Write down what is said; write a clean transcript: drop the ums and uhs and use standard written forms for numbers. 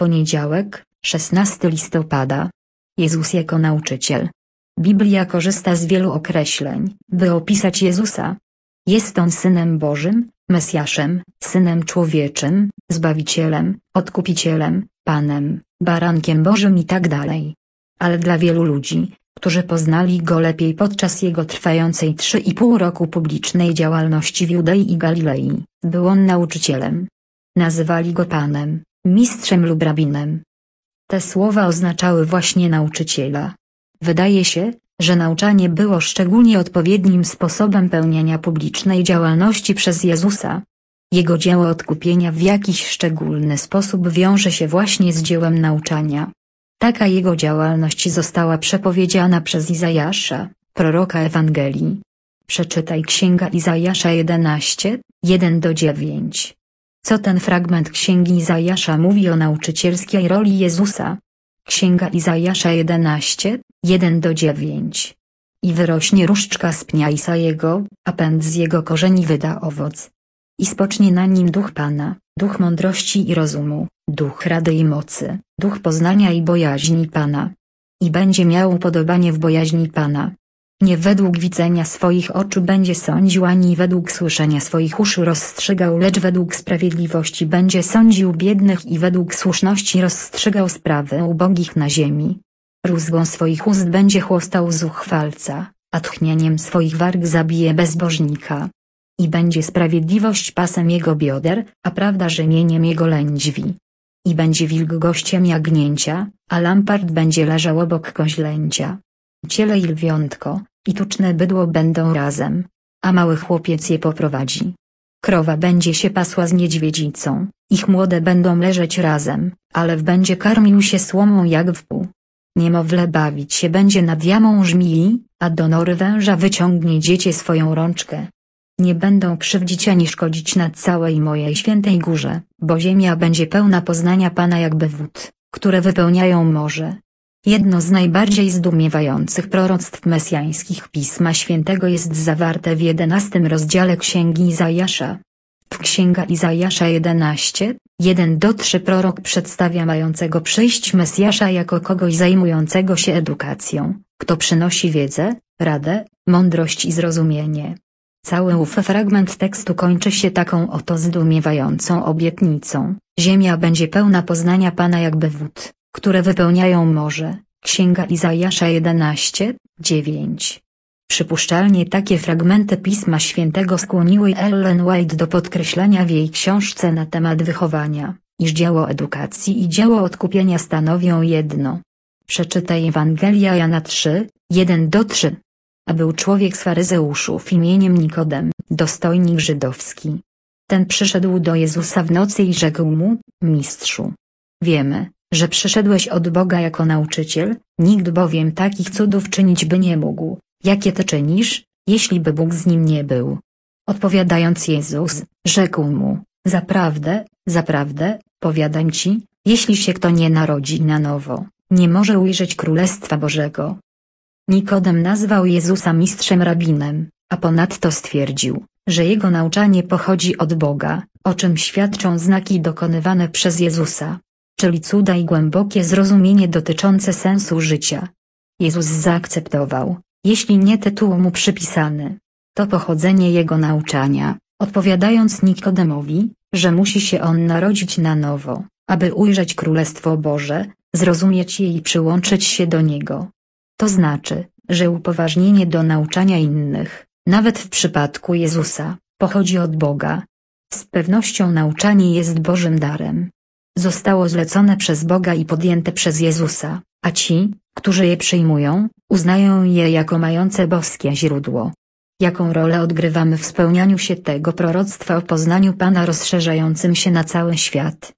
Poniedziałek, 16 listopada. Jezus jako nauczyciel. Biblia korzysta z wielu określeń, by opisać Jezusa. Jest On Synem Bożym, Mesjaszem, Synem Człowieczym, Zbawicielem, Odkupicielem, Panem, Barankiem Bożym itd. Ale dla wielu ludzi, którzy poznali Go lepiej podczas Jego trwającej 3,5 roku publicznej działalności w Judei i Galilei, był On nauczycielem. Nazywali Go Panem, mistrzem lub rabinem. Te słowa oznaczały właśnie nauczyciela. Wydaje się, że nauczanie było szczególnie odpowiednim sposobem pełnienia publicznej działalności przez Jezusa. Jego dzieło odkupienia w jakiś szczególny sposób wiąże się właśnie z dziełem nauczania. Taka jego działalność została przepowiedziana przez Izajasza, proroka Ewangelii. Przeczytaj Księga Izajasza 11, 1-9. Co ten fragment Księgi Izajasza mówi o nauczycielskiej roli Jezusa? Księga Izajasza 11, 1-9. I wyrośnie różdżka z pnia Isajego, a pęd z jego korzeni wyda owoc. I spocznie na nim duch Pana, duch mądrości i rozumu, duch rady i mocy, duch poznania i bojaźni Pana. I będzie miał upodobanie w bojaźni Pana. Nie według widzenia swoich oczu będzie sądził, ani według słyszenia swoich uszu rozstrzygał, lecz według sprawiedliwości będzie sądził biednych i według słuszności rozstrzygał sprawy ubogich na ziemi. Rózgą swoich ust będzie chłostał zuchwalca, a tchnieniem swoich warg zabije bezbożnika. I będzie sprawiedliwość pasem jego bioder, a prawda rzemieniem jego lędźwi. I będzie wilk gościem jagnięcia, a lampart będzie leżał obok koźlęcia. Ciele i lwiątko, i tuczne bydło będą razem, a mały chłopiec je poprowadzi. Krowa będzie się pasła z niedźwiedzicą, ich młode będą leżeć razem, a lew będzie karmił się słomą jak wół. Niemowlę bawić się będzie nad jamą żmii, a do nory węża wyciągnie dziecię swoją rączkę. Nie będą krzywdzić ani szkodzić na całej mojej świętej górze, bo ziemia będzie pełna poznania Pana jakby wód, które wypełniają morze. Jedno z najbardziej zdumiewających proroctw mesjańskich Pisma Świętego jest zawarte w 11 rozdziale Księgi Izajasza. W Księga Izajasza 11, 1-3 prorok przedstawia mającego przyjść Mesjasza jako kogoś zajmującego się edukacją, kto przynosi wiedzę, radę, mądrość i zrozumienie. Cały ów fragment tekstu kończy się taką oto zdumiewającą obietnicą: ziemia będzie pełna poznania Pana jakby wód, które wypełniają morze. Księga Izajasza 11, 9. Przypuszczalnie takie fragmenty Pisma Świętego skłoniły Ellen White do podkreślania w jej książce na temat wychowania, iż dzieło edukacji i dzieło odkupienia stanowią jedno. Przeczytaj Ewangelia Jana 3, 1-3. A był człowiek z faryzeuszów imieniem Nikodem, dostojnik żydowski. Ten przyszedł do Jezusa w nocy i rzekł mu: Mistrzu, wiemy, że przyszedłeś od Boga jako nauczyciel, nikt bowiem takich cudów czynić by nie mógł, jakie ty czynisz, jeśli by Bóg z nim nie był. Odpowiadając Jezus, rzekł mu: Zaprawdę, zaprawdę, powiadam ci, jeśli się kto nie narodzi na nowo, nie może ujrzeć Królestwa Bożego. Nikodem nazwał Jezusa mistrzem rabinem, a ponadto stwierdził, że jego nauczanie pochodzi od Boga, o czym świadczą znaki dokonywane przez Jezusa, czyli cuda i głębokie zrozumienie dotyczące sensu życia. Jezus zaakceptował, jeśli nie tytuł mu przypisany, to pochodzenie jego nauczania, odpowiadając Nikodemowi, że musi się on narodzić na nowo, aby ujrzeć Królestwo Boże, zrozumieć je i przyłączyć się do niego. To znaczy, że upoważnienie do nauczania innych, nawet w przypadku Jezusa, pochodzi od Boga. Z pewnością nauczanie jest Bożym darem. Zostało zlecone przez Boga i podjęte przez Jezusa, a ci, którzy je przyjmują, uznają je jako mające boskie źródło. Jaką rolę odgrywamy w spełnianiu się tego proroctwa o poznaniu Pana rozszerzającym się na cały świat?